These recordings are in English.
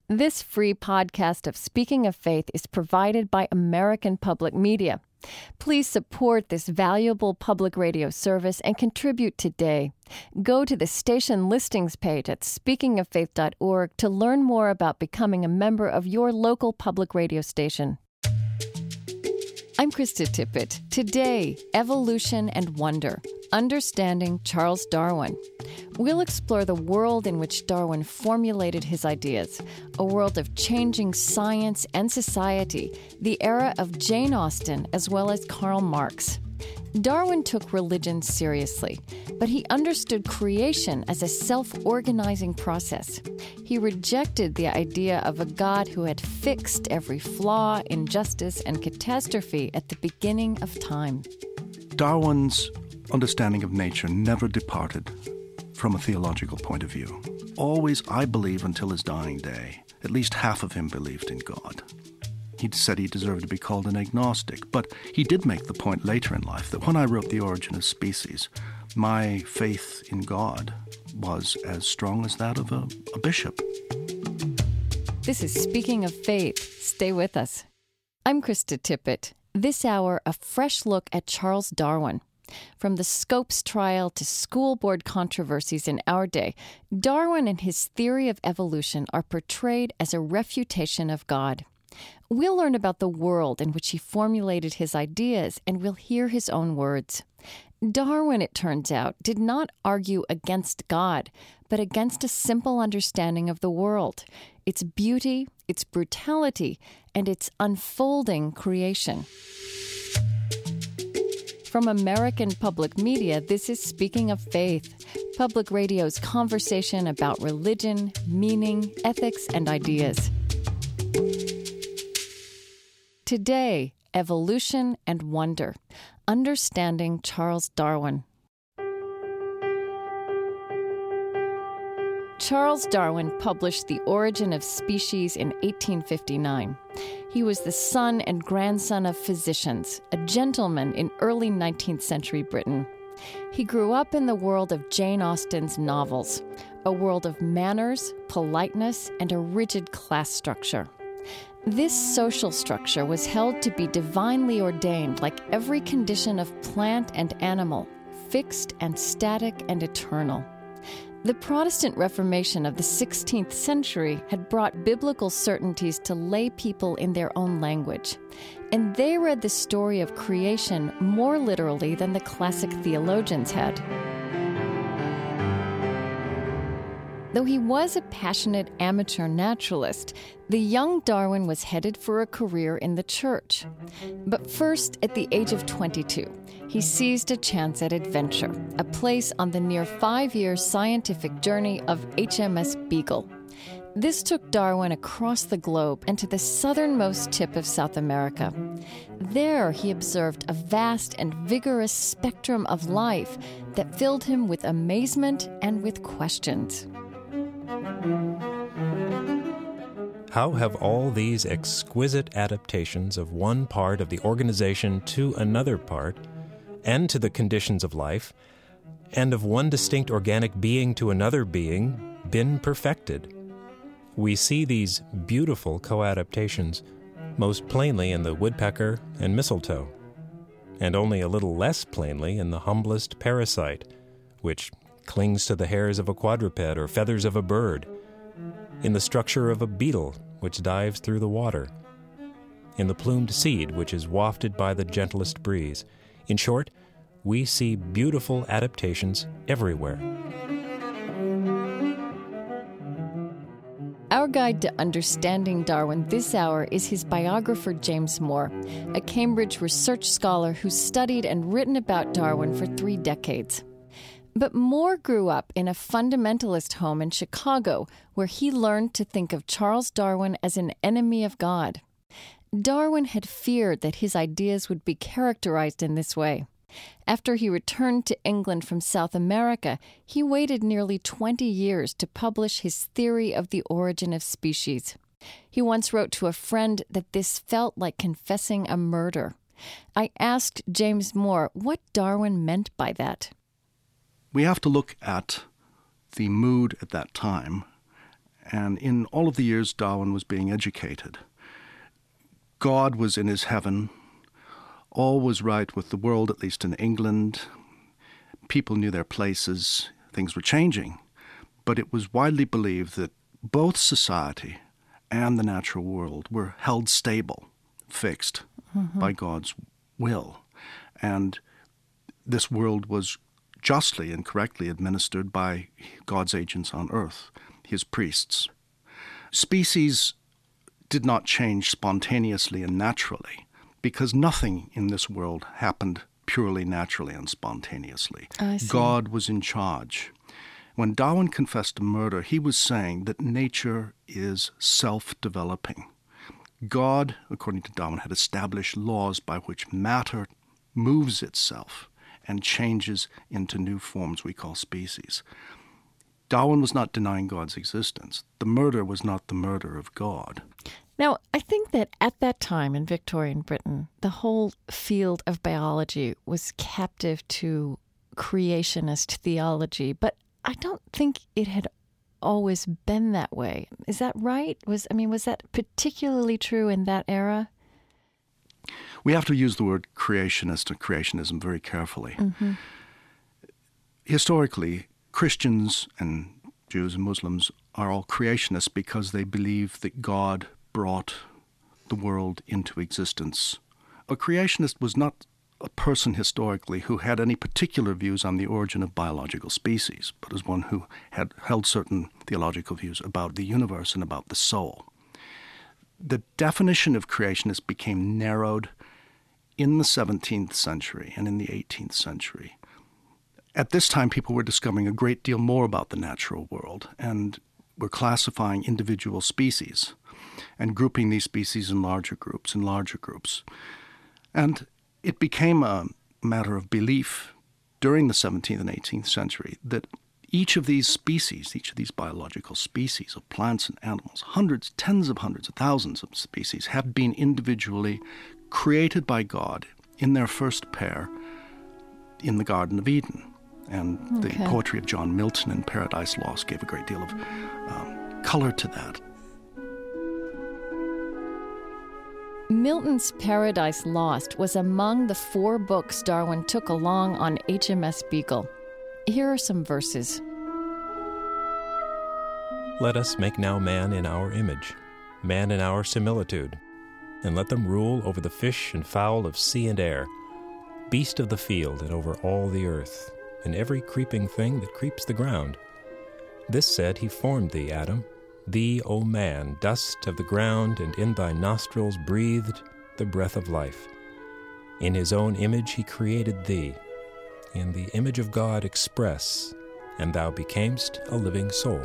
This free podcast of Speaking of Faith is provided by American Public Media. Please support this valuable public radio service and contribute today. Go to the station listings page at speakingoffaith.org to learn more about becoming a member of your local public radio station. I'm Krista Tippett. Today, Evolution and Wonder, Understanding Charles Darwin. We'll explore the world in which Darwin formulated his ideas, a world of changing science and society, the era of Jane Austen as well as Karl Marx. Darwin took religion seriously, but he understood creation as a self-organizing process. He rejected the idea of a God who had fixed every flaw, injustice, and catastrophe at the beginning of time. Darwin's understanding of nature never departed from a theological point of view. Always, I believe, until his dying day, at least half of him believed in God. He'd said he deserved to be called an agnostic, but he did make the point later in life that when I wrote The Origin of Species, my faith in God was as strong as that of a bishop. This is Speaking of Faith. Stay with us. I'm Krista Tippett. This hour, a fresh look at Charles Darwin. From the Scopes trial to school board controversies in our day, Darwin and his theory of evolution are portrayed as a refutation of God. We'll learn about the world in which he formulated his ideas, and we'll hear his own words. Darwin, it turns out, did not argue against God, but against a simple understanding of the world, its beauty, its brutality, and its unfolding creation. From American Public Media, this is Speaking of Faith, public radio's conversation about religion, meaning, ethics, and ideas. Today, Evolution and Wonder, Understanding Charles Darwin. Charles Darwin published The Origin of Species in 1859. He was the son and grandson of physicians, a gentleman in early 19th century Britain. He grew up in the world of Jane Austen's novels, a world of manners, politeness, and a rigid class structure. This social structure was held to be divinely ordained, like every condition of plant and animal, fixed and static and eternal. The Protestant Reformation of the 16th century had brought biblical certainties to lay people in their own language, and they read the story of creation more literally than the classic theologians had. Though he was a passionate amateur naturalist, the young Darwin was headed for a career in the church. But first, at the age of 22, he seized a chance at adventure, a place on the near 5-year scientific journey of HMS Beagle. This took Darwin across the globe and to the southernmost tip of South America. There, he observed a vast and vigorous spectrum of life that filled him with amazement and with questions. How have all these exquisite adaptations of one part of the organization to another part, and to the conditions of life, and of one distinct organic being to another being, been perfected? We see these beautiful co-adaptations most plainly in the woodpecker and mistletoe, and only a little less plainly in the humblest parasite, which clings to the hairs of a quadruped or feathers of a bird, in the structure of a beetle which dives through the water, in the plumed seed which is wafted by the gentlest breeze. In short, we see beautiful adaptations everywhere. Our guide to understanding Darwin this hour is his biographer, James Moore, a Cambridge research scholar who's studied and written about Darwin for 3 decades. But Moore grew up in a fundamentalist home in Chicago, where he learned to think of Charles Darwin as an enemy of God. Darwin had feared that his ideas would be characterized in this way. After he returned to England from South America, he waited nearly 20 years to publish his theory of the origin of species. He once wrote to a friend that this felt like confessing a murder. I asked James Moore what Darwin meant by that. We have to look at the mood at that time And in all of the years Darwin was being educated, God was in his heaven. All was right with the world, at least in England. People knew their places. Things were changing. But it was widely believed that both society and the natural world were held stable, fixed by God's will. And this world was justly and correctly administered by God's agents on earth, his priests. Species did not change spontaneously and naturally, because nothing in this world happened purely naturally and spontaneously. God was in charge. When Darwin confessed to murder, he was saying that nature is self-developing. God, according to Darwin, had established laws by which matter moves itself and changes into new forms we call species. Darwin was not denying God's existence. The murder was not the murder of God. Now, I think that at that time in Victorian Britain, the whole field of biology was captive to creationist theology, but I don't think it had always been that way. Is that right? Was that particularly true in that era? We have to use the word creationist and creationism very carefully. Historically, Christians and Jews and Muslims are all creationists because they believe that God brought the world into existence. A creationist was not a person historically who had any particular views on the origin of biological species, but as one who had held certain theological views about the universe and about the soul. The definition of creationist became narrowed in the 17th century and in the 18th century. At this time, people were discovering a great deal more about the natural world and were classifying individual species and grouping these species in larger groups and larger groups. And it became a matter of belief during the 17th and 18th century that each of these species, each of these biological species of plants and animals, hundreds, tens of hundreds of thousands of species, have been individually created by God in their first pair in the Garden of Eden. And the poetry of John Milton in Paradise Lost gave a great deal of color to that. Milton's Paradise Lost was among the 4 books Darwin took along on HMS Beagle. Here are some verses. Let us make now man in our image, man in our similitude, and let them rule over the fish and fowl of sea and air, beast of the field, and over all the earth, and every creeping thing that creeps the ground. This said, he formed thee, Adam, thee, O man, dust of the ground, and in thy nostrils breathed the breath of life. In his own image he created thee. In the image of God express, and thou becamest a living soul.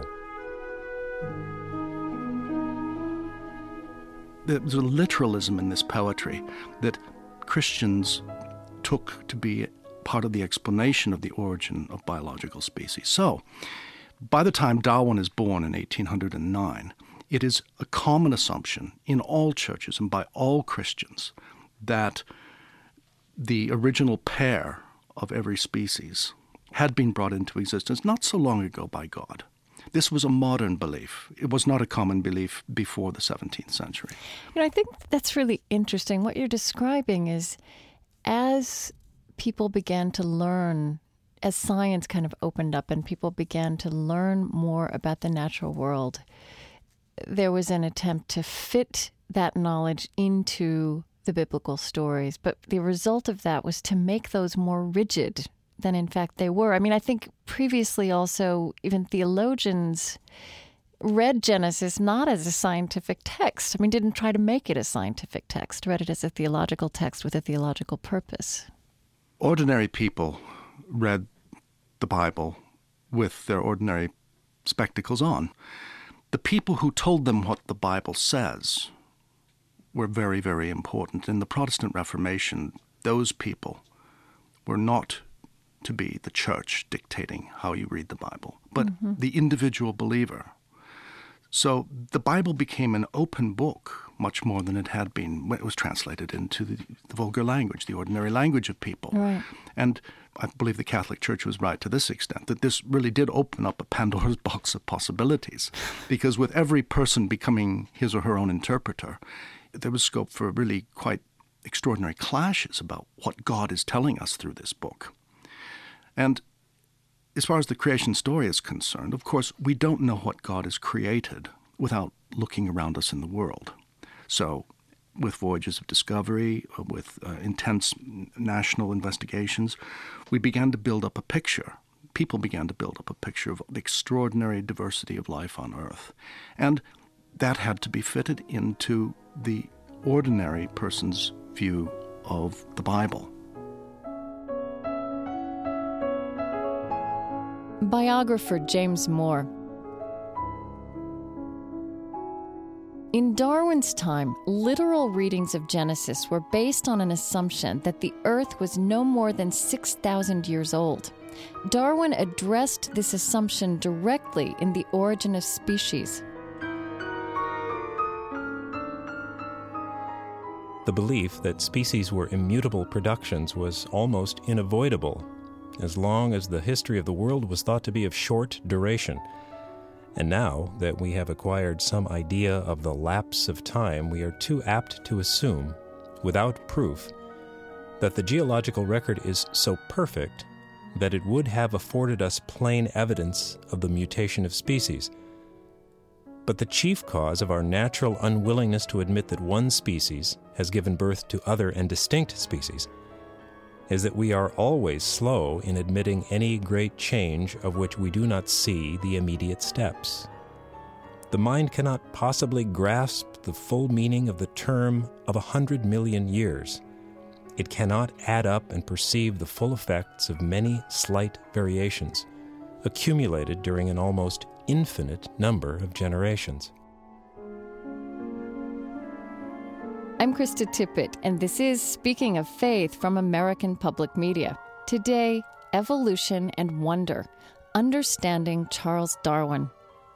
There's a literalism in this poetry that Christians took to be part of the explanation of the origin of biological species. So, by the time Darwin is born in 1809, it is a common assumption in all churches and by all Christians that the original pair of every species had been brought into existence not so long ago by God. This was a modern belief. It was not a common belief before the 17th century. I think that's really interesting. What you're describing is as people began to learn, as science kind of opened up and people began to learn more about the natural world, there was an attempt to fit that knowledge into the biblical stories. But the result of that was to make those more rigid than in fact they were. I think previously also even theologians read Genesis not as a scientific text. Didn't try to make it a scientific text, read it as a theological text with a theological purpose. Ordinary people read the Bible with their ordinary spectacles on. The people who told them what the Bible says were very, very important. In the Protestant Reformation, those people were not to be the church dictating how you read the Bible, but the individual believer. So the Bible became an open book much more than it had been when it was translated into the vulgar language, the ordinary language of people. Right. And I believe the Catholic Church was right to this extent, that this really did open up a Pandora's box of possibilities. Because with every person becoming his or her own interpreter, there was scope for really quite extraordinary clashes about what God is telling us through this book. And as far as the creation story is concerned, of course, we don't know what God has created without looking around us in the world. So with voyages of discovery, with intense national investigations, we began to build up a picture. People began to build up a picture of the extraordinary diversity of life on Earth. And that had to be fitted into the ordinary person's view of the Bible. Biographer James Moore. In Darwin's time, literal readings of Genesis were based on an assumption that the earth was no more than 6,000 years old. Darwin addressed this assumption directly in The Origin of Species. The belief that species were immutable productions was almost unavoidable, as long as the history of the world was thought to be of short duration. And now that we have acquired some idea of the lapse of time, we are too apt to assume, without proof, that the geological record is so perfect that it would have afforded us plain evidence of the mutation of species. But the chief cause of our natural unwillingness to admit that one species has given birth to other and distinct species is that we are always slow in admitting any great change of which we do not see the immediate steps. The mind cannot possibly grasp the full meaning of the term of 100 million years. It cannot add up and perceive the full effects of many slight variations, accumulated during an almost infinite number of generations. I'm Krista Tippett, and this is Speaking of Faith from American Public Media. Today, Evolution and Wonder, Understanding Charles Darwin.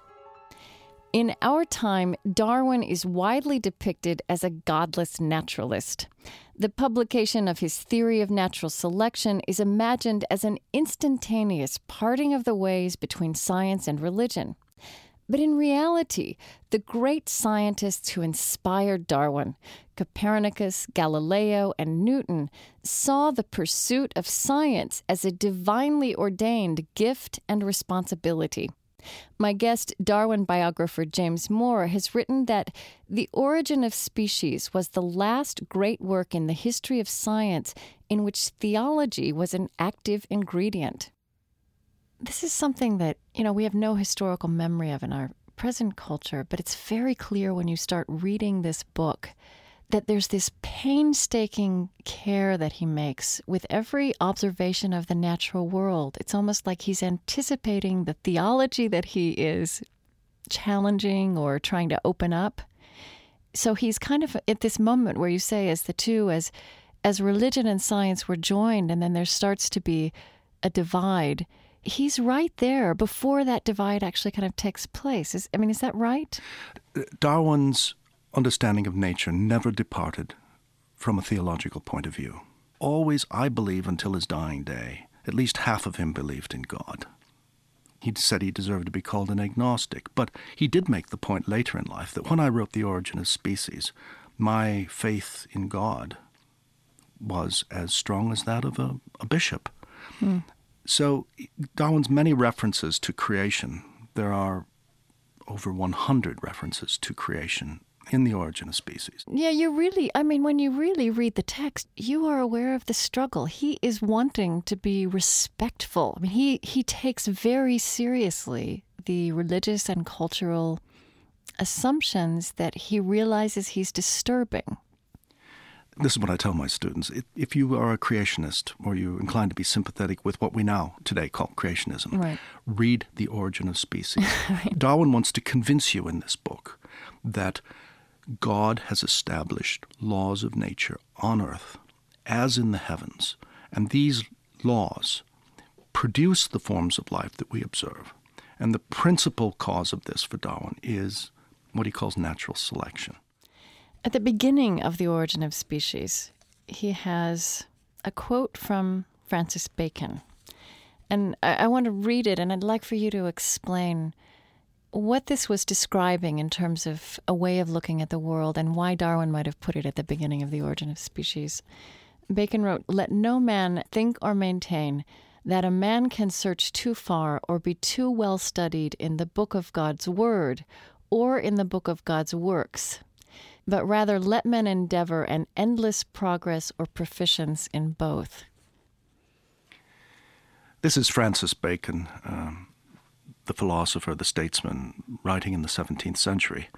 In our time, Darwin is widely depicted as a godless naturalist. The publication of his theory of natural selection is imagined as an instantaneous parting of the ways between science and religion. But in reality, the great scientists who inspired Darwin, Copernicus, Galileo, and Newton, saw the pursuit of science as a divinely ordained gift and responsibility. My guest, Darwin biographer James Moore, has written that The Origin of Species was the last great work in the history of science in which theology was an active ingredient. This is something that, we have no historical memory of in our present culture, but it's very clear when you start reading this book that there's this painstaking care that he makes with every observation of the natural world. It's almost like he's anticipating the theology that he is challenging or trying to open up. So he's kind of at this moment where you say, as the two, as religion and science were joined, and then there starts to be a divide, he's right there before that divide actually kind of takes place. Is that right? Darwin's understanding of nature never departed from a theological point of view. Always, I believe, until his dying day, at least half of him believed in God. He said he deserved to be called an agnostic, but he did make the point later in life that when I wrote The Origin of Species, my faith in God was as strong as that of a bishop. So Darwin's many references to creation, there are over 100 references to creation in The Origin of Species. Yeah, when you really read the text, you are aware of the struggle. He is wanting to be respectful. He takes very seriously the religious and cultural assumptions that he realizes he's disturbing. This is what I tell my students. If you are a creationist or you're inclined to be sympathetic with what we now today call creationism, right, read The Origin of Species. Right. Darwin wants to convince you in this book that God has established laws of nature on earth as in the heavens, and these laws produce the forms of life that we observe. And the principal cause of this for Darwin is what he calls natural selection. At the beginning of The Origin of Species, he has a quote from Francis Bacon. And I want to read it, and I'd like for you to explain what this was describing in terms of a way of looking at the world and why Darwin might have put it at the beginning of The Origin of Species. Bacon wrote, "Let no man think or maintain that a man can search too far or be too well studied in the book of God's Word or in the book of God's works, but rather let men endeavor an endless progress or proficience in both." This is Francis Bacon, the philosopher, the statesman, writing in the 17th century.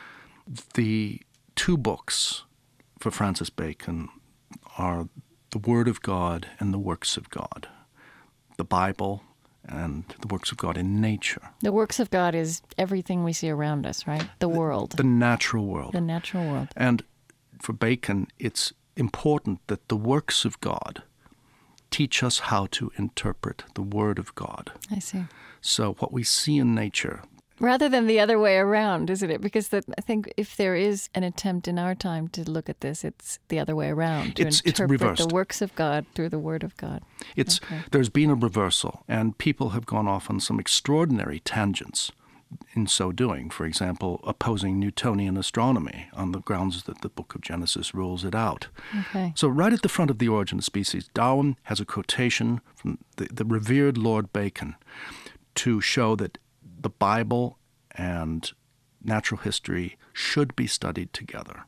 The two books for Francis Bacon are the Word of God and the works of God, the Bible and the works of God in nature. The works of God is everything we see around us, right? The world. The natural world. The natural world. And for Bacon, it's important that the works of God teach us how to interpret the Word of God. I see. So what we see in nature... Rather than the other way around, isn't it? Because I think if there is an attempt in our time to look at this, it's the other way around, to interpret reversed. The works of God through the Word of God. There's been a reversal, and people have gone off on some extraordinary tangents in so doing. For example, opposing Newtonian astronomy on the grounds that the Book of Genesis rules it out. Okay. So right at the front of The Origin of Species, Darwin has a quotation from the revered Lord Bacon to show that the Bible and natural history should be studied together.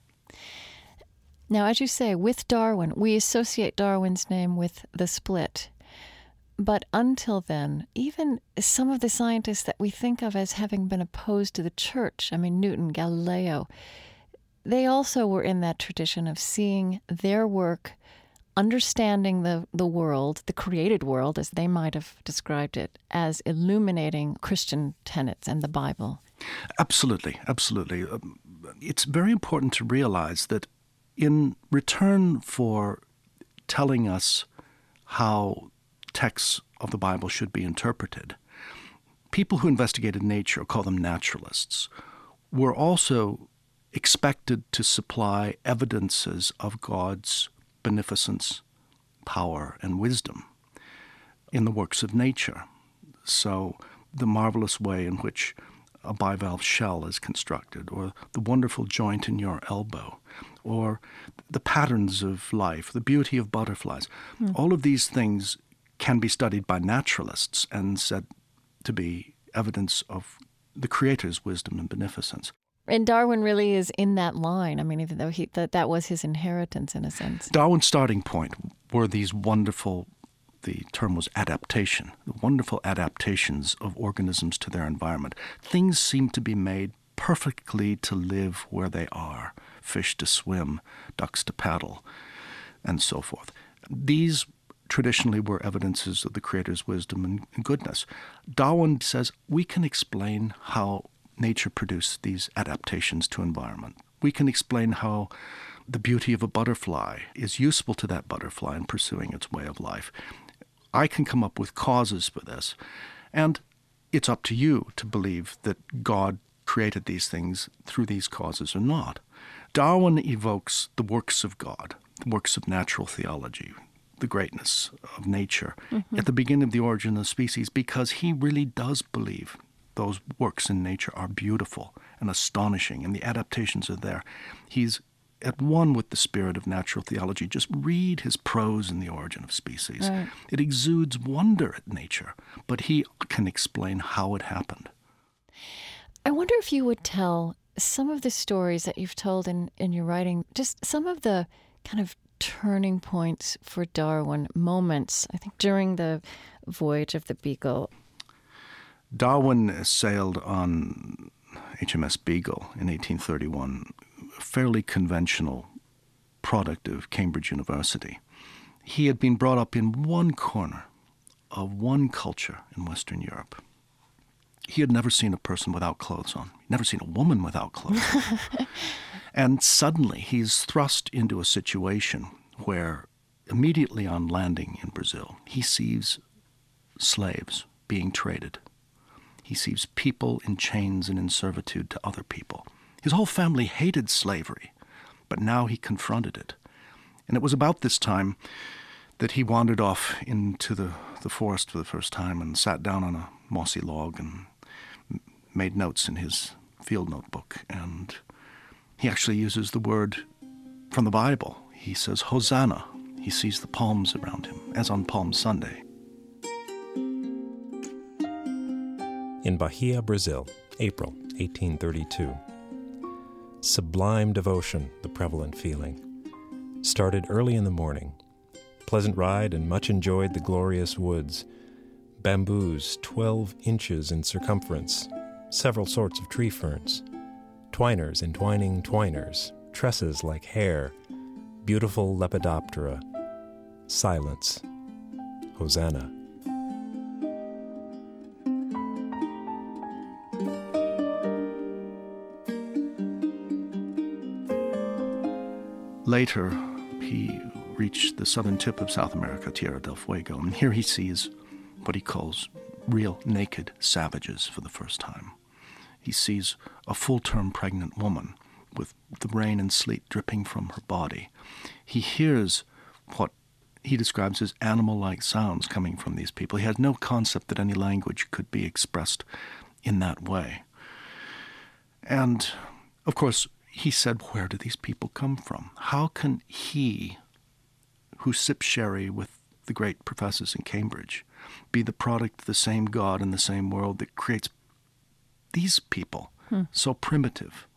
Now, as you say, with Darwin, we associate Darwin's name with the split. But until then, even some of the scientists that we think of as having been opposed to the church, I mean, Newton, Galileo, they also were in that tradition of seeing their work, understanding the world, the created world, as they might have described it, as illuminating Christian tenets and the Bible. Absolutely, absolutely. It's very important to realize that in return for telling us how texts of the Bible should be interpreted, people who investigated nature, call them naturalists, were also expected to supply evidences of God's beneficence, power, and wisdom in the works of nature. So the marvelous way in which a bivalve shell is constructed, or the wonderful joint in your elbow, or the patterns of life, the beauty of butterflies, all of these things can be studied by naturalists and said to be evidence of the Creator's wisdom and beneficence. And Darwin really is in that line. I mean, even though that was his inheritance in a sense. Darwin's starting point were these wonderful, the term was adaptation, the wonderful adaptations of organisms to their environment. Things seem to be made perfectly to live where they are, fish to swim, ducks to paddle, and so forth. These traditionally were evidences of the Creator's wisdom and goodness. Darwin says we can explain how nature produced these adaptations to environment. We can explain how the beauty of a butterfly is useful to that butterfly in pursuing its way of life. I can come up with causes for this, and it's up to you to believe that God created these things through these causes or not. Darwin evokes the works of God, the works of natural theology, the greatness of nature at the beginning of The Origin of Species, because he really does believe those works in nature are beautiful and astonishing, and the adaptations are there. He's at one with the spirit of natural theology. Just read his prose in The Origin of Species. Right. It exudes wonder at nature, but he can explain how it happened. I wonder if you would tell some of the stories that you've told in your writing, just some of the kind of turning points for Darwin, moments, I think, during the voyage of the Beagle. Darwin sailed on HMS Beagle in 1831, a fairly conventional product of Cambridge University. He had been brought up in one corner of one culture in Western Europe. He had never seen a person without clothes on, never seen a woman without clothes on. And suddenly he's thrust into a situation where immediately on landing in Brazil, he sees slaves being traded. He sees people in chains and in servitude to other people. His whole family hated slavery, but now he confronted it. And it was about this time that he wandered off into the forest for the first time and sat down on a mossy log and made notes in his field notebook. And he actually uses the word from the Bible. He says, Hosanna. He sees the palms around him, as on Palm Sunday. In Bahia, Brazil, April 1832. Sublime devotion, the prevalent feeling. Started early in the morning. Pleasant ride and much enjoyed the glorious woods. Bamboos 12 inches in circumference. Several sorts of tree ferns. Twiners entwining twiners. Tresses like hair. Beautiful lepidoptera. Silence. Hosanna. Later, he reached the southern tip of South America, Tierra del Fuego, and here he sees what he calls real naked savages for the first time. He sees a full-term pregnant woman with the rain and sleet dripping from her body. He hears what he describes as animal-like sounds coming from these people. He had no concept that any language could be expressed in that way. And, of course, he said, where do these people come from? How can he, who sips sherry with the great professors in Cambridge, be the product of the same God in the same world that creates these people so primitive?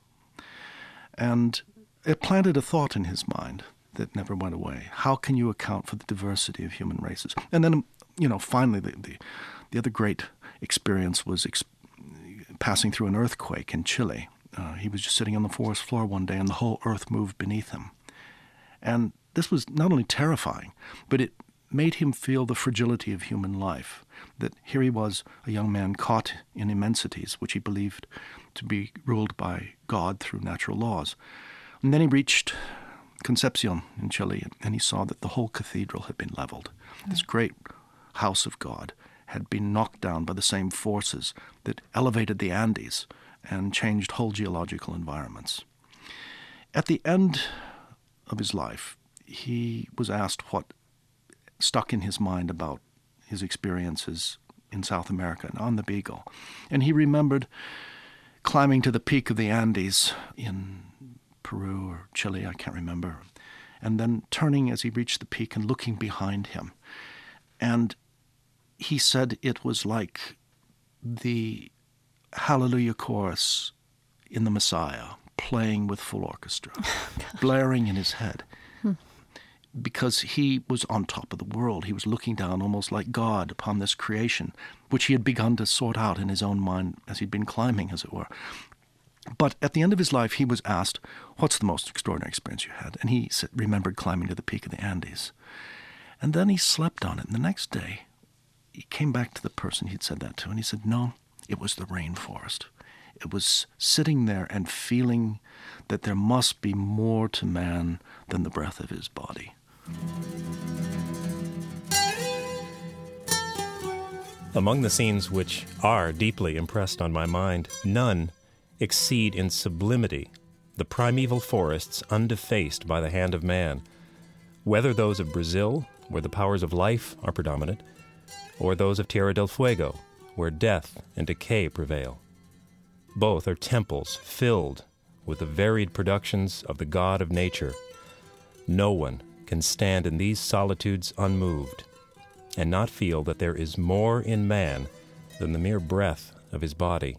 And it planted a thought in his mind that never went away. How can you account for the diversity of human races? And then, finally, the other great experience was passing through an earthquake in Chile. He was just sitting on the forest floor one day, and the whole earth moved beneath him. And this was not only terrifying, but it made him feel the fragility of human life, that here he was, a young man caught in immensities, which he believed to be ruled by God through natural laws. And then he reached Concepcion in Chile, and he saw that the whole cathedral had been leveled. This great house of God had been knocked down by the same forces that elevated the Andes and changed whole geological environments. At the end of his life, he was asked what stuck in his mind about his experiences in South America and on the Beagle. And he remembered climbing to the peak of the Andes in Peru or Chile, I can't remember, and then turning as he reached the peak and looking behind him. And he said it was like the Hallelujah chorus in the Messiah, playing with full orchestra, blaring in his head. Because he was on top of the world. He was looking down almost like God upon this creation, which he had begun to sort out in his own mind as he'd been climbing, as it were. But at the end of his life, he was asked, what's the most extraordinary experience you had? And he remembered climbing to the peak of the Andes. And then he slept on it. And the next day, he came back to the person he'd said that to, and he said, no, it was the rainforest. It was sitting there and feeling that there must be more to man than the breath of his body. Among the scenes which are deeply impressed on my mind, none exceed in sublimity the primeval forests undefaced by the hand of man, whether those of Brazil, where the powers of life are predominant, or those of Tierra del Fuego, where death and decay prevail. Both are temples filled with the varied productions of the God of nature. No one can stand in these solitudes unmoved and not feel that there is more in man than the mere breath of his body.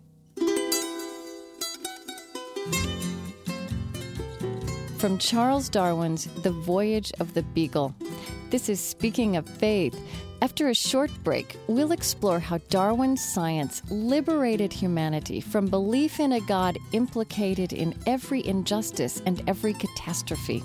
From Charles Darwin's The Voyage of the Beagle. This is Speaking of Faith. After a short break, we'll explore how Darwin's science liberated humanity from belief in a God implicated in every injustice and every catastrophe.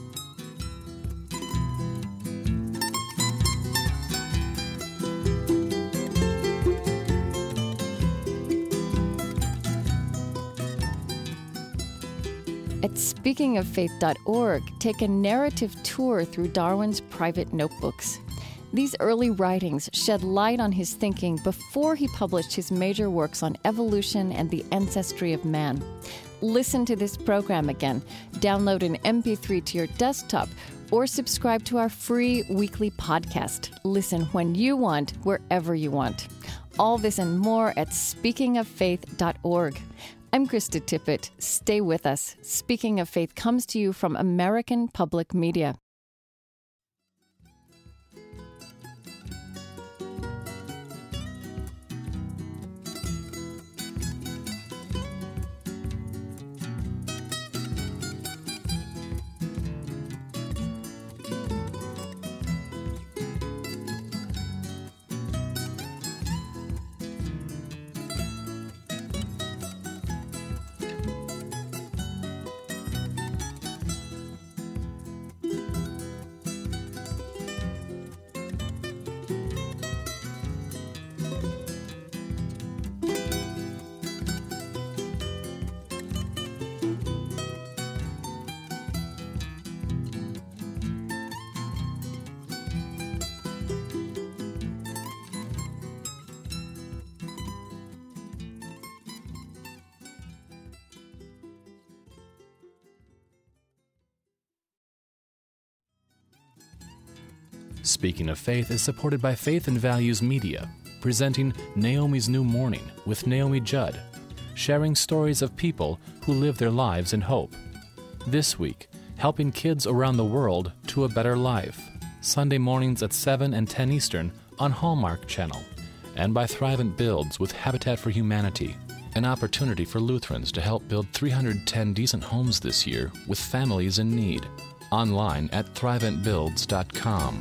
At speakingoffaith.org, take a narrative tour through Darwin's private notebooks. These early writings shed light on his thinking before he published his major works on evolution and the ancestry of man. Listen to this program again, download an MP3 to your desktop, or subscribe to our free weekly podcast. Listen when you want, wherever you want. All this and more at speakingoffaith.org. I'm Krista Tippett. Stay with us. Speaking of Faith comes to you from American Public Media. Speaking of Faith is supported by Faith and Values Media, presenting Naomi's New Morning with Naomi Judd, sharing stories of people who live their lives in hope. This week, helping kids around the world to a better life. Sunday mornings at 7 and 10 Eastern on Hallmark Channel. And by Thrivent Builds with Habitat for Humanity, an opportunity for Lutherans to help build 310 decent homes this year with families in need. Online at thriventbuilds.com.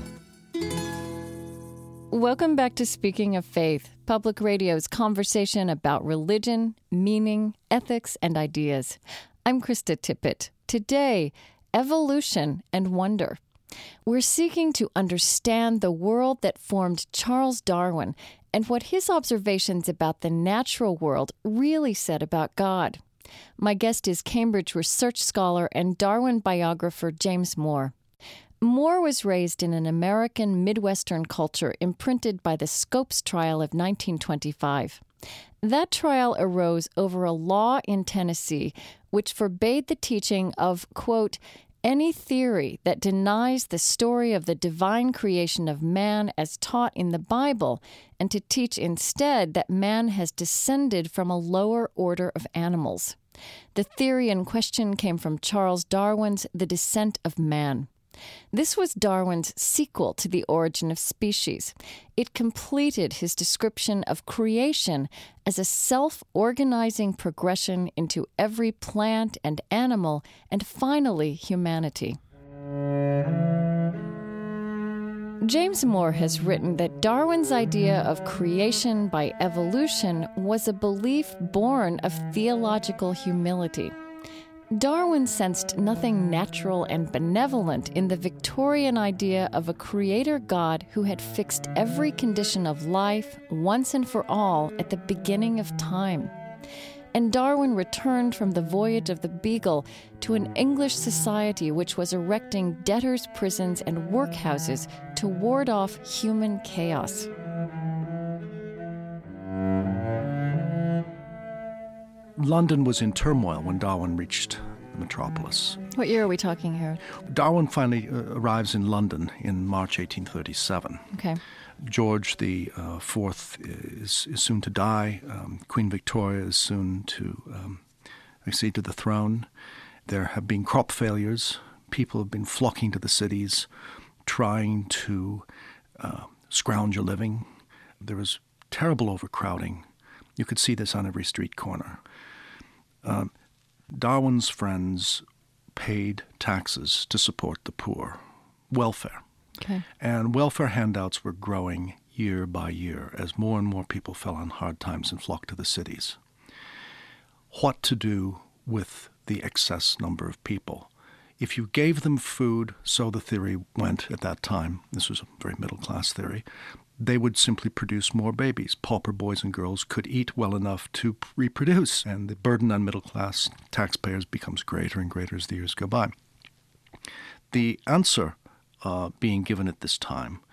Welcome back to Speaking of Faith, Public Radio's conversation about religion, meaning, ethics, and ideas. I'm Krista Tippett. Today, evolution and wonder. We're seeking to understand the world that formed Charles Darwin and what his observations about the natural world really said about God. My guest is Cambridge research scholar and Darwin biographer James Moore. Moore was raised in an American Midwestern culture imprinted by the Scopes trial of 1925. That trial arose over a law in Tennessee which forbade the teaching of, quote, any theory that denies the story of the divine creation of man as taught in the Bible, and to teach instead that man has descended from a lower order of animals. The theory in question came from Charles Darwin's The Descent of Man. This was Darwin's sequel to The Origin of Species. It completed his description of creation as a self-organizing progression into every plant and animal, and finally humanity. James Moore has written that Darwin's idea of creation by evolution was a belief born of theological humility. Darwin sensed nothing natural and benevolent in the Victorian idea of a creator God who had fixed every condition of life once and for all at the beginning of time. And Darwin returned from the voyage of the Beagle to an English society which was erecting debtors' prisons and workhouses to ward off human chaos. London was in turmoil when Darwin reached the metropolis. What year are we talking here? Darwin finally arrives in London in March 1837. Okay. George the IV is soon to die. Queen Victoria is soon to accede to the throne. There have been crop failures. People have been flocking to the cities, trying to scrounge a living. There was terrible overcrowding. You could see this on every street corner. Darwin's friends paid taxes to support the poor, welfare. Okay. And welfare handouts were growing year by year as more and more people fell on hard times and flocked to the cities. What to do with the excess number of people? If you gave them food, so the theory went at that time, this was a very middle-class theory, they would simply produce more babies. Pauper boys and girls could eat well enough to reproduce, and the burden on middle-class taxpayers becomes greater and greater as the years go by. The answer being given at this time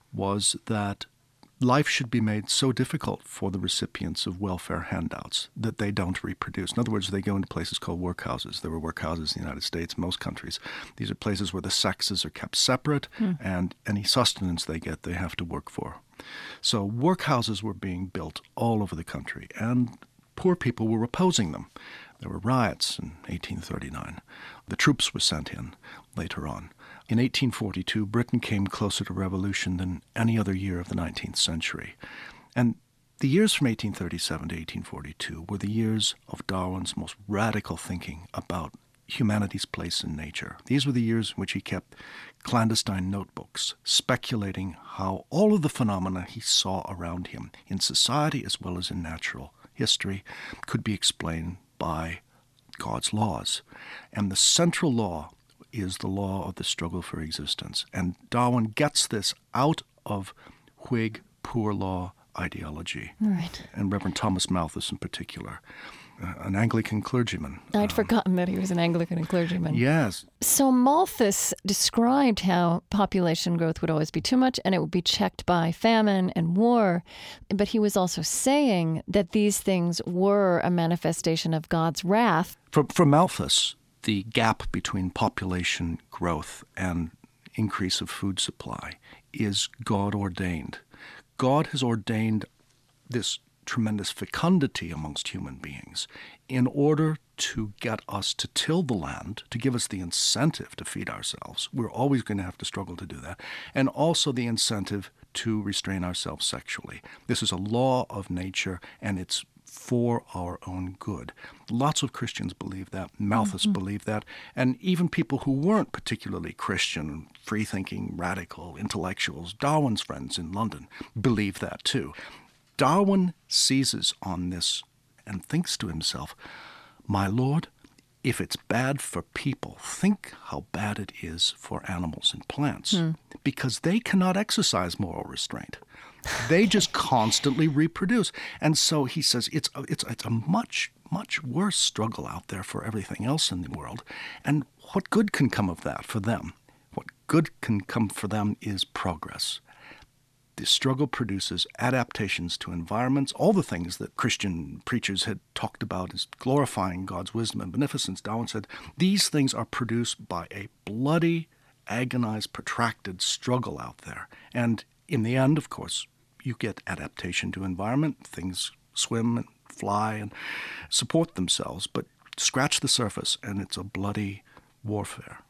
was that life should be made so difficult for the recipients of welfare handouts that they don't reproduce. In other words, they go into places called workhouses. There were workhouses in the United States, most countries. These are places where the sexes are kept separate, and any sustenance they get, they have to work for. So workhouses were being built all over the country, and poor people were opposing them. There were riots in 1839. The troops were sent in later on. In 1842, Britain came closer to revolution than any other year of the 19th century. And the years from 1837 to 1842 were the years of Darwin's most radical thinking about humanity's place in nature. These were the years in which he kept clandestine notebooks, speculating how all of the phenomena he saw around him, in society as well as in natural history, could be explained by God's laws. And the central law is the law of the struggle for existence. And Darwin gets this out of Whig poor law ideology. Right. And Reverend Thomas Malthus in particular, an Anglican clergyman. I'd forgotten that he was an Anglican clergyman. Yes. So Malthus described how population growth would always be too much and it would be checked by famine and war. But he was also saying that these things were a manifestation of God's wrath. For Malthus, the gap between population growth and increase of food supply is God ordained. God has ordained this tremendous fecundity amongst human beings in order to get us to till the land, to give us the incentive to feed ourselves. We're always going to have to struggle to do that. And also the incentive to restrain ourselves sexually. This is a law of nature, and it's for our own good. Lots of Christians believe that. Malthus believed that. And even people who weren't particularly Christian, free-thinking, radical, intellectuals, Darwin's friends in London, believe that too. Darwin seizes on this and thinks to himself, my Lord, if it's bad for people, think how bad it is for animals and plants, because they cannot exercise moral restraint. They just constantly reproduce. And so he says it's a much, much worse struggle out there for everything else in the world. And what good can come of that for them? What good can come for them is progress. The struggle produces adaptations to environments, all the things that Christian preachers had talked about as glorifying God's wisdom and beneficence. Darwin said, these things are produced by a bloody, agonized, protracted struggle out there. And in the end, of course, you get adaptation to environment. Things swim and fly and support themselves, but scratch the surface and it's a bloody warfare.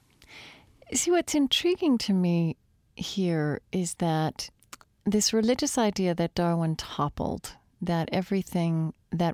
See, what's intriguing to me here is that this religious idea that Darwin toppled, that everything that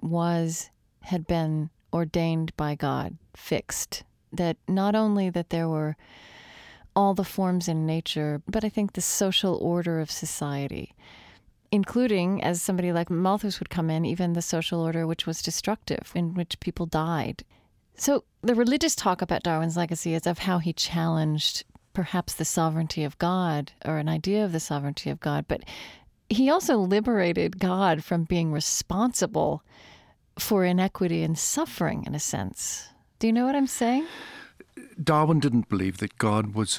had been ordained by God, fixed, that not only that there were all the forms in nature, but I think the social order of society, including, as somebody like Malthus would come in, even the social order which was destructive, in which people died. So the religious talk about Darwin's legacy is of how he challenged perhaps the sovereignty of God, or an idea of the sovereignty of God, but he also liberated God from being responsible for inequity and suffering, in a sense. Do you know what I'm saying? Darwin didn't believe that God was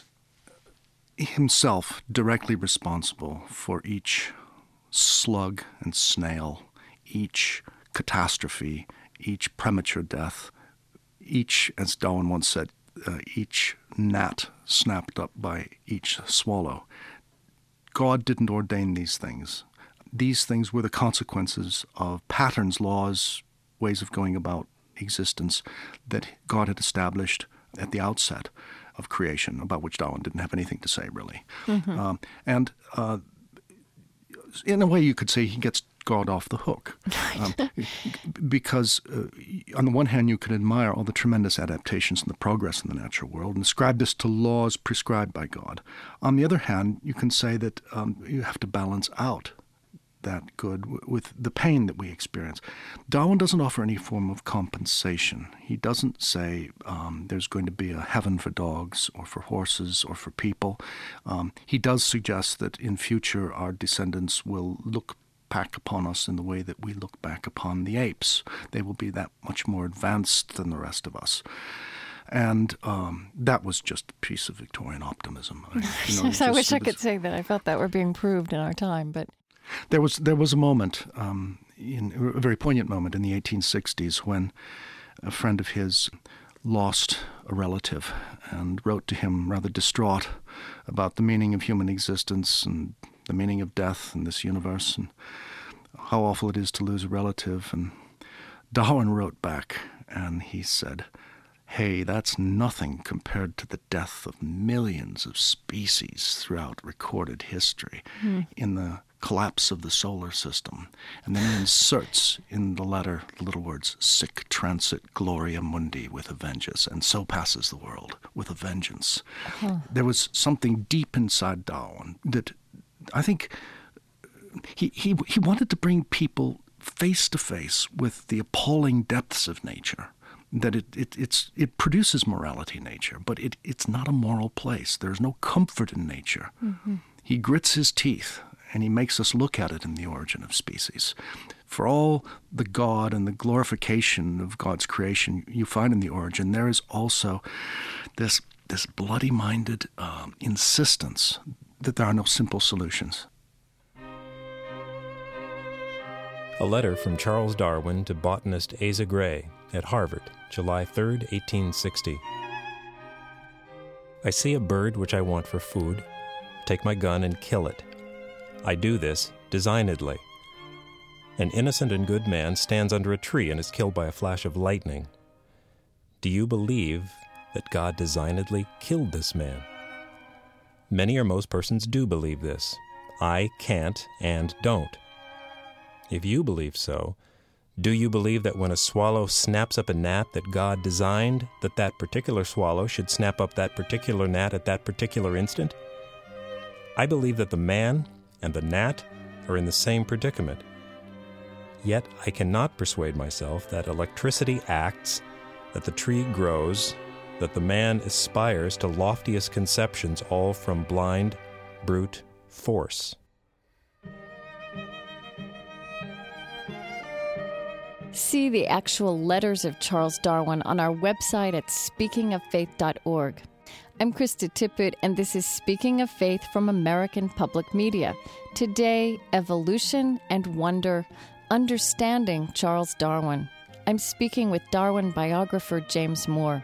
himself directly responsible for each slug and snail, each catastrophe, each premature death, each, as Darwin once said, each gnat snapped up by each swallow. God didn't ordain these things. These things were the consequences of patterns, laws, ways of going about existence that God had established at the outset of creation, about which Darwin didn't have anything to say, really. And in a way, you could say he gets God off the hook. Because on the one hand, you could admire all the tremendous adaptations and the progress in the natural world and ascribe this to laws prescribed by God. On the other hand, you can say that you have to balance out that good with the pain that we experience. Darwin doesn't offer any form of compensation. He doesn't say there's going to be a heaven for dogs or for horses or for people. He does suggest that in future our descendants will look back upon us in the way that we look back upon the apes. They will be that much more advanced than the rest of us. And that was just a piece of Victorian optimism. I wish I could say that. I felt that were being proved in our time, but... There was a moment, a very poignant moment in the 1860s when a friend of his lost a relative and wrote to him rather distraught about the meaning of human existence and the meaning of death in this universe and how awful it is to lose a relative. And Darwin wrote back and he said, "Hey, that's nothing compared to the death of millions of species throughout recorded history in the collapse of the solar system." And then he inserts in the letter the little words, "Sic transit gloria mundi with a vengeance, and so passes the world with a vengeance." There was something deep inside Darwin that I think he wanted to bring people face to face with the appalling depths of nature. That it produces morality in nature, but it's not a moral place. There's no comfort in nature. Mm-hmm. He grits his teeth, and he makes us look at it in The Origin of Species. For all the God and the glorification of God's creation you find in The Origin, there is also this bloody-minded insistence that there are no simple solutions. A letter from Charles Darwin to botanist Asa Gray at Harvard, July 3, 1860. I see a bird which I want for food, take my gun and kill it. I do this designedly. An innocent and good man stands under a tree and is killed by a flash of lightning. Do you believe that God designedly killed this man? Many or most persons do believe this. I can't and don't. If you believe so, do you believe that when a swallow snaps up a gnat that God designed, that particular swallow should snap up that particular gnat at that particular instant? I believe that the man and the gnat are in the same predicament. Yet I cannot persuade myself that electricity acts, that the tree grows, that the man aspires to loftiest conceptions all from blind, brute force. See the actual letters of Charles Darwin on our website at speakingoffaith.org. I'm Krista Tippett, and this is Speaking of Faith from American Public Media. Today, evolution and wonder, understanding Charles Darwin. I'm speaking with Darwin biographer James Moore.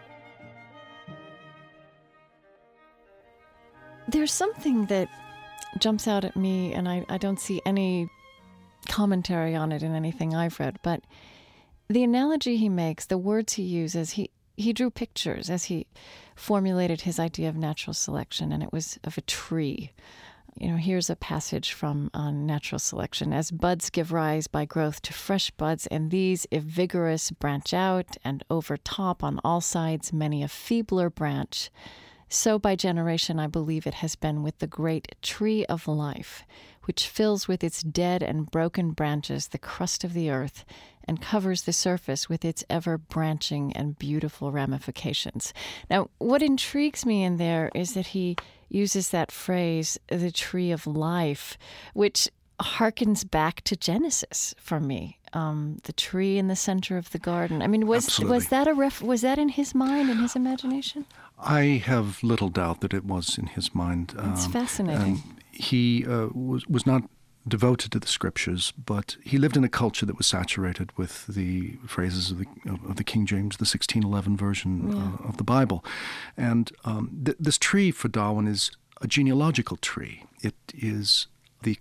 There's something that jumps out at me, and I don't see any commentary on it in anything I've read, but the analogy he makes, the words he uses, he drew pictures as he formulated his idea of natural selection, and it was of a tree. Here's a passage from on natural selection. As buds give rise by growth to fresh buds, and these, if vigorous, branch out and overtop on all sides many a feebler branch, so by generation I believe it has been with the great tree of life, which fills with its dead and broken branches the crust of the earth and covers the surface with its ever-branching and beautiful ramifications. Now, what intrigues me in there is that he uses that phrase, the tree of life, which harkens back to Genesis for me. The tree in the center of the garden. I mean, was that was that in his mind, in his imagination? I have little doubt that it was in his mind. It's fascinating. He was not devoted to the scriptures, but he lived in a culture that was saturated with the phrases of the King James, the 1611 version of the Bible. And this tree for Darwin is a genealogical tree. It is the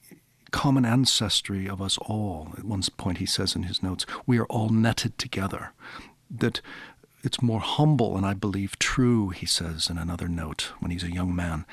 common ancestry of us all. At one point he says in his notes, we are all netted together. That it's more humble and I believe true, he says in another note when he's a young man,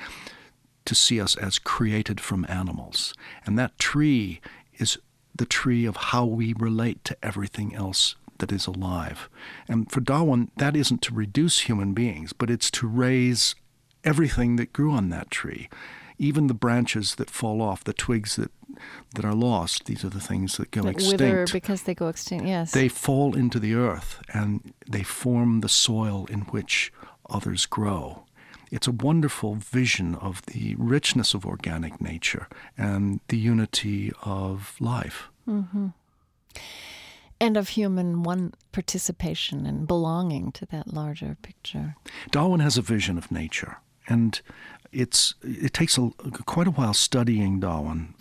to see us as created from animals. And that tree is the tree of how we relate to everything else that is alive. And for Darwin, that isn't to reduce human beings, but it's to raise everything that grew on that tree. Even the branches that fall off, the twigs that are lost, these are the things that go extinct. Wither because they go extinct, yes. They fall into the earth and they form the soil in which others grow. It's a wonderful vision of the richness of organic nature and the unity of life. Mm-hmm. And of human one participation and belonging to that larger picture. Darwin has a vision of nature, and it takes quite a while studying Darwin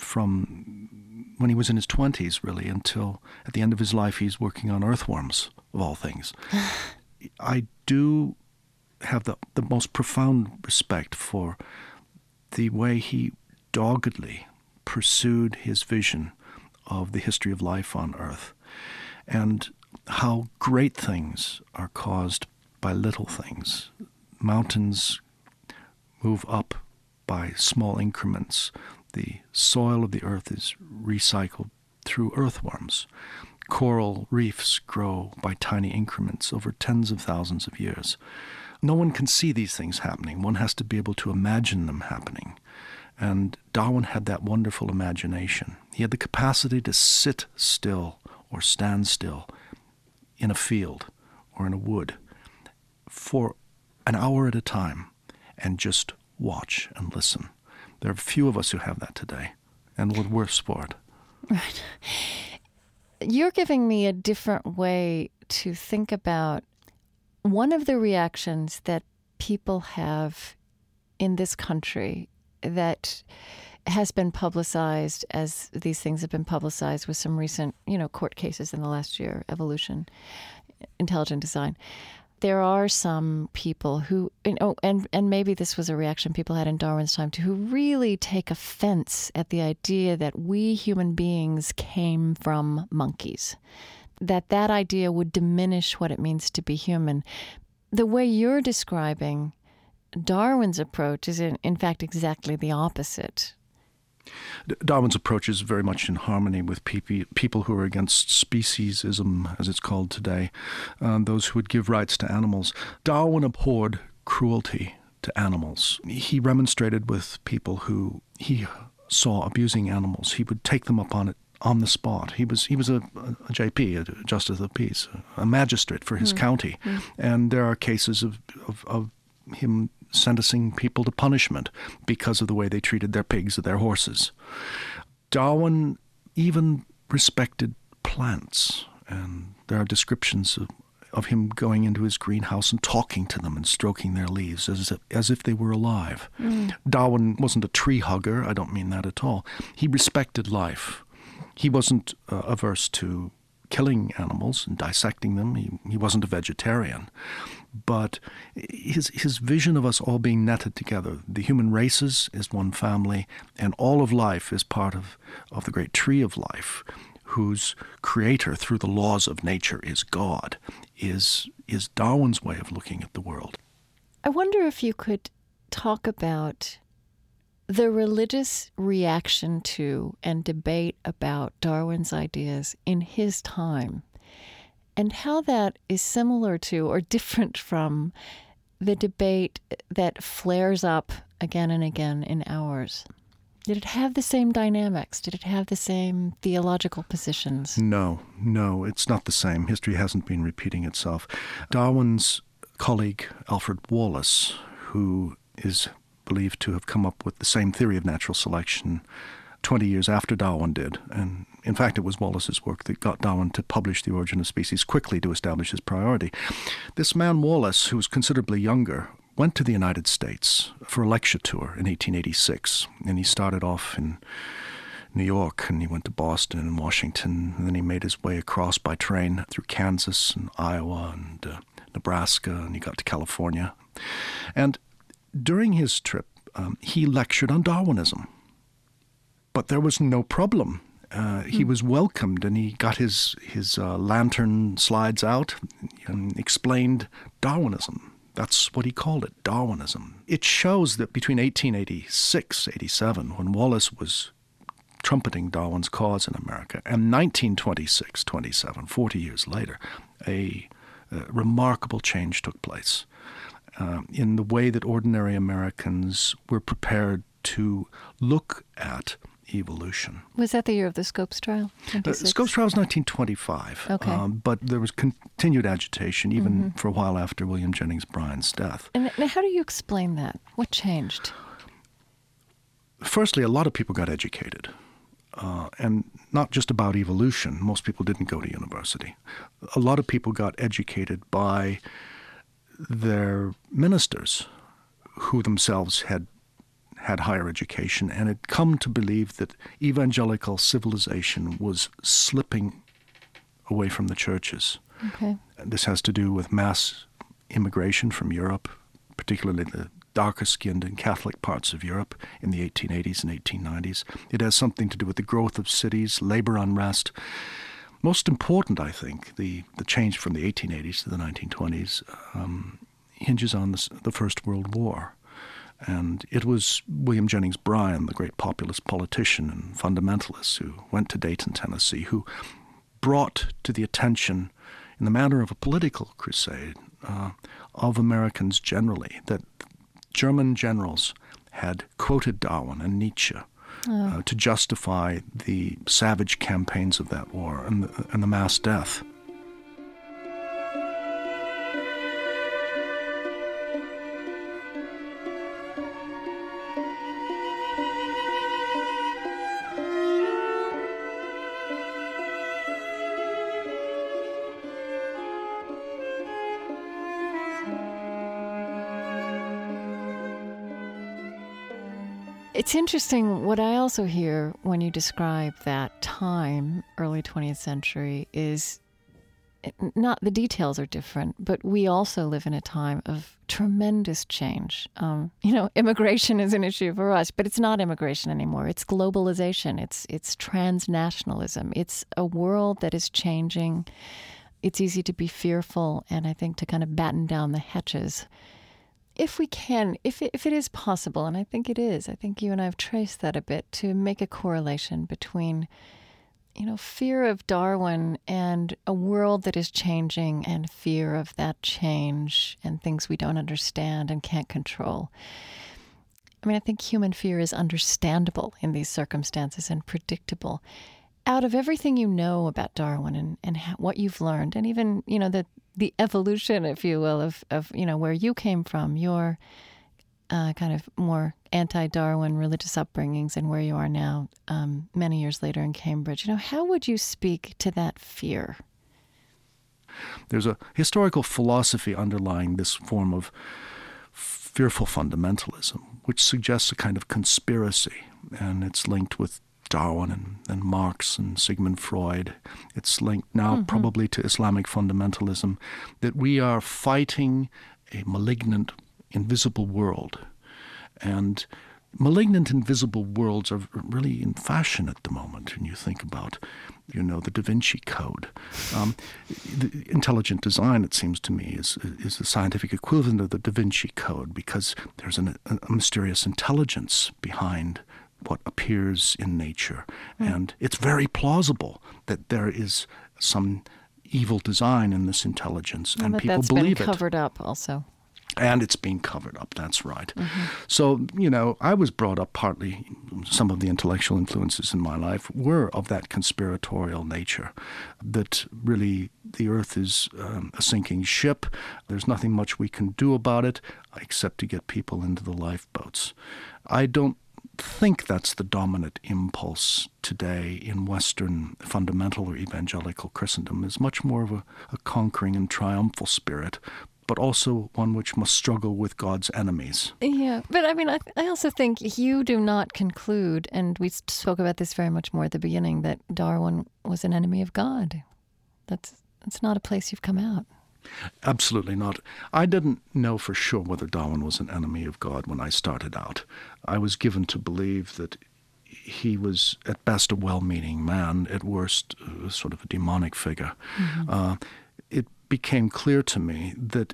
from when he was in his 20s, really, until at the end of his life he's working on earthworms, of all things. I do have the most profound respect for the way he doggedly pursued his vision of the history of life on Earth, and how great things are caused by little things. Mountains move up by small increments. The soil of the earth is recycled through earthworms. Coral reefs grow by tiny increments over tens of thousands of years. No one can see these things happening. One has to be able to imagine them happening. And Darwin had that wonderful imagination. He had the capacity to sit still or stand still in a field or in a wood for an hour at a time and just watch and listen. There are few of us who have that today, and we're worse for it. Right. You're giving me a different way to think about one of the reactions that people have in this country that has been publicized, as these things have been publicized with some recent, court cases in the last year, evolution, intelligent design. There are some people who, and maybe this was a reaction people had in Darwin's time too, who really take offense at the idea that we human beings came from monkeys, that idea would diminish what it means to be human. The way you're describing Darwin's approach is, in fact, exactly the opposite. Darwin's approach is very much in harmony with people who are against speciesism, as it's called today, those who would give rights to animals. Darwin abhorred cruelty to animals. He remonstrated with people who he saw abusing animals. He would take them up on it on the spot. He was a JP, a Justice of the Peace, a magistrate for his county. And there are cases of him sentencing people to punishment because of the way they treated their pigs or their horses. Darwin even respected plants, and there are descriptions of him going into his greenhouse and talking to them and stroking their leaves as if they were alive. Darwin wasn't a tree hugger. I don't mean that at all. He respected life. He wasn't averse to killing animals and dissecting them. He wasn't a vegetarian. But his vision of us all being netted together, the human races is one family, and all of life is part of the great tree of life, whose creator through the laws of nature is God, is Darwin's way of looking at the world. I wonder if you could talk about the religious reaction to and debate about Darwin's ideas in his time, and how that is similar to or different from the debate that flares up again and again in ours. Did it have the same dynamics? Did it have the same theological positions? No, it's not the same. History hasn't been repeating itself. Darwin's colleague, Alfred Wallace, who is believed to have come up with the same theory of natural selection 20 years after Darwin did. And in fact, it was Wallace's work that got Darwin to publish The Origin of Species quickly to establish his priority. This man Wallace, who was considerably younger, went to the United States for a lecture tour in 1886. And he started off in New York, and he went to Boston and Washington, and then he made his way across by train through Kansas and Iowa and Nebraska, and he got to California. And during his trip, he lectured on Darwinism. But there was no problem. He was welcomed, and he got his lantern slides out and explained Darwinism. That's what he called it, Darwinism. It shows that between 1886, 87, when Wallace was trumpeting Darwin's cause in America, and 1926, 27, 40 years later, a remarkable change took place in the way that ordinary Americans were prepared to look at evolution. Was that the year of the Scopes trial? Scopes trial was 1925. Okay. But there was continued agitation even for a while after William Jennings Bryan's death. And how do you explain that? What changed? Firstly, a lot of people got educated. and not just about evolution. Most people didn't go to university. A lot of people got educated by their ministers, who themselves had higher education and had come to believe that evangelical civilization was slipping away from the churches. Okay. This has to do with mass immigration from Europe, particularly the darker-skinned and Catholic parts of Europe in the 1880s and 1890s. It has something to do with the growth of cities, labor unrest. Most important, I think, the change from the 1880s to the 1920s hinges on the First World War. And it was William Jennings Bryan, the great populist politician and fundamentalist who went to Dayton, Tennessee, who brought to the attention, in the manner of a political crusade, of Americans generally, that German generals had quoted Darwin and Nietzsche to justify the savage campaigns of that war and the mass death. It's interesting, what I also hear when you describe that time, early 20th century, is not the details are different, but we also live in a time of tremendous change. Immigration is an issue for us, but it's not immigration anymore. It's globalization. It's transnationalism. It's a world that is changing. It's easy to be fearful, and I think to kind of batten down the hatches. If we can, if it is possible, and I think it is, I think you and I have traced that a bit, to make a correlation between, fear of Darwin and a world that is changing and fear of that change and things we don't understand and can't control. I think human fear is understandable in these circumstances and predictable. Out of everything you know about Darwin and what you've learned, and even, the evolution, if you will, of where you came from, your kind of more anti-Darwin religious upbringings, and where you are now, many years later in Cambridge, how would you speak to that fear? There's a historical philosophy underlying this form of fearful fundamentalism, which suggests a kind of conspiracy, and it's linked with Darwin and Marx and Sigmund Freud. It's linked now probably to Islamic fundamentalism, that we are fighting a malignant, invisible world. And malignant, invisible worlds are really in fashion at the moment. When you think about, the Da Vinci Code. The intelligent design, it seems to me, is the scientific equivalent of the Da Vinci Code, because there's a mysterious intelligence behind what appears in nature. And it's very plausible that there is some evil design in this intelligence, and people believe it. That's been covered up also. And it's being covered up, that's right. So, I was brought up partly, some of the intellectual influences in my life were of that conspiratorial nature, that really the earth is a sinking ship. There's nothing much we can do about it except to get people into the lifeboats. I don't think that's the dominant impulse today in Western fundamental or evangelical Christendom. Is much more of a conquering and triumphal spirit, but also one which must struggle with God's enemies. Yeah, but I also think you do not conclude, and we spoke about this very much more at the beginning, that Darwin was an enemy of God. That's not a place you've come out. Absolutely not. I didn't know for sure whether Darwin was an enemy of God when I started out. I was given to believe that he was at best a well-meaning man, at worst sort of a demonic figure. It became clear to me that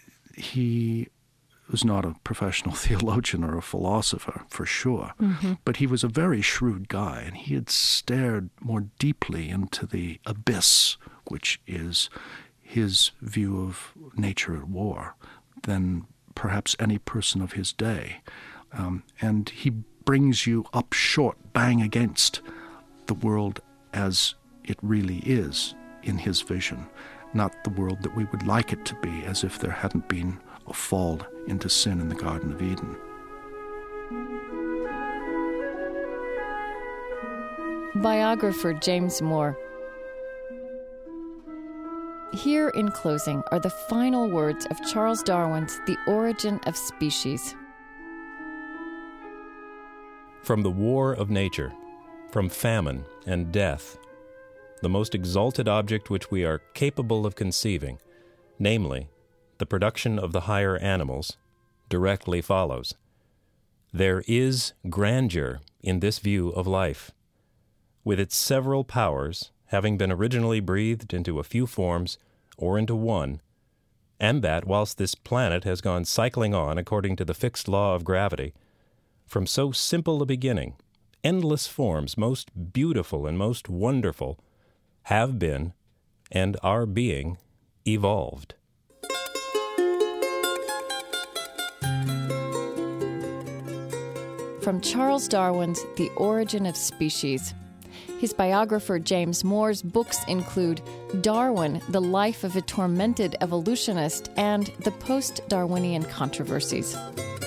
he was not a professional theologian or a philosopher, for sure, but he was a very shrewd guy, and he had stared more deeply into the abyss, which is his view of nature at war, than perhaps any person of his day. And he brings you up short, bang against the world as it really is in his vision, not the world that we would like it to be, as if there hadn't been a fall into sin in the Garden of Eden. Biographer James Moore. Here in closing are the final words of Charles Darwin's The Origin of Species. From the war of nature, from famine and death, the most exalted object which we are capable of conceiving, namely, the production of the higher animals, directly follows. There is grandeur in this view of life. With its several powers, having been originally breathed into a few forms or into one, and that whilst this planet has gone cycling on according to the fixed law of gravity, from so simple a beginning, endless forms, most beautiful and most wonderful, have been and are being evolved. From Charles Darwin's The Origin of Species. His biographer James Moore's books include Darwin, The Life of a Tormented Evolutionist, and The Post-Darwinian Controversies.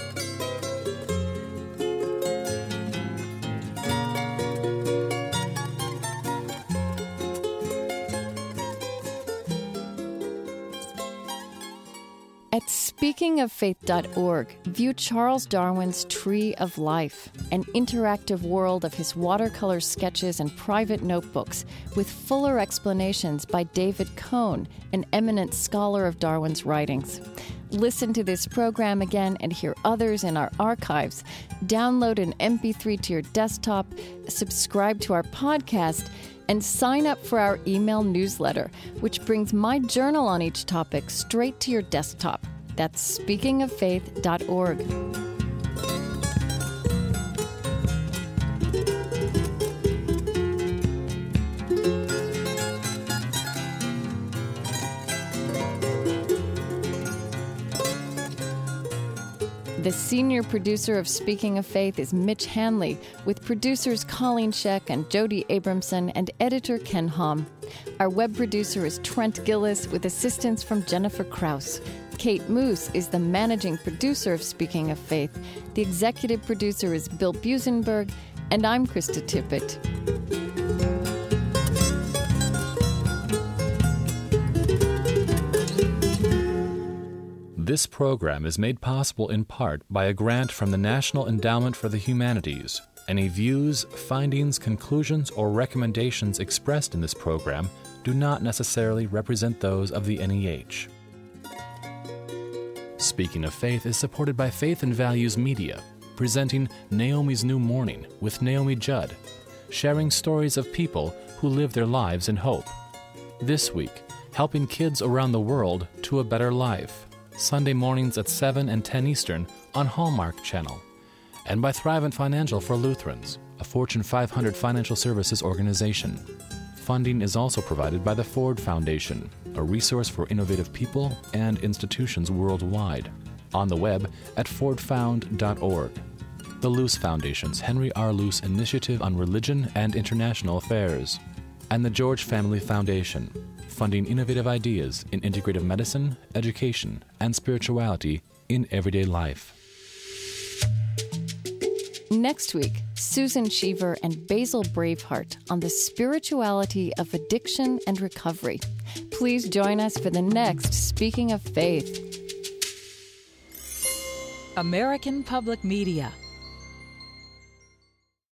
At speakingoffaith.org, view Charles Darwin's Tree of Life, an interactive world of his watercolor sketches and private notebooks, with fuller explanations by David Cohn, an eminent scholar of Darwin's writings. Listen to this program again and hear others in our archives. Download an MP3 to your desktop, subscribe to our podcast, and sign up for our email newsletter, which brings my journal on each topic straight to your desktop. That's speakingoffaith.org. The senior producer of Speaking of Faith is Mitch Hanley, with producers Colleen Scheck and Jody Abramson and editor Ken Hom. Our web producer is Trent Gillis, with assistance from Jennifer Krause. Kate Moose is the managing producer of Speaking of Faith. The executive producer is Bill Busenberg, and I'm Krista Tippett. This program is made possible in part by a grant from the National Endowment for the Humanities. Any views, findings, conclusions, or recommendations expressed in this program do not necessarily represent those of the NEH. Speaking of Faith is supported by Faith and Values Media, presenting Naomi's New Morning with Naomi Judd, sharing stories of people who live their lives in hope. This week, helping kids around the world to a better life. Sunday mornings at 7 and 10 Eastern on Hallmark Channel. And by Thrivent Financial for Lutherans, a Fortune 500 financial services organization. Funding is also provided by the Ford Foundation, a resource for innovative people and institutions worldwide. On the web at fordfound.org. The Luce Foundation's Henry R. Luce Initiative on Religion and International Affairs. And the George Family Foundation, funding innovative ideas in integrative medicine, education, and spirituality in everyday life. Next week, Susan Cheever and Basil Braveheart on the spirituality of addiction and recovery. Please join us for the next Speaking of Faith. American Public Media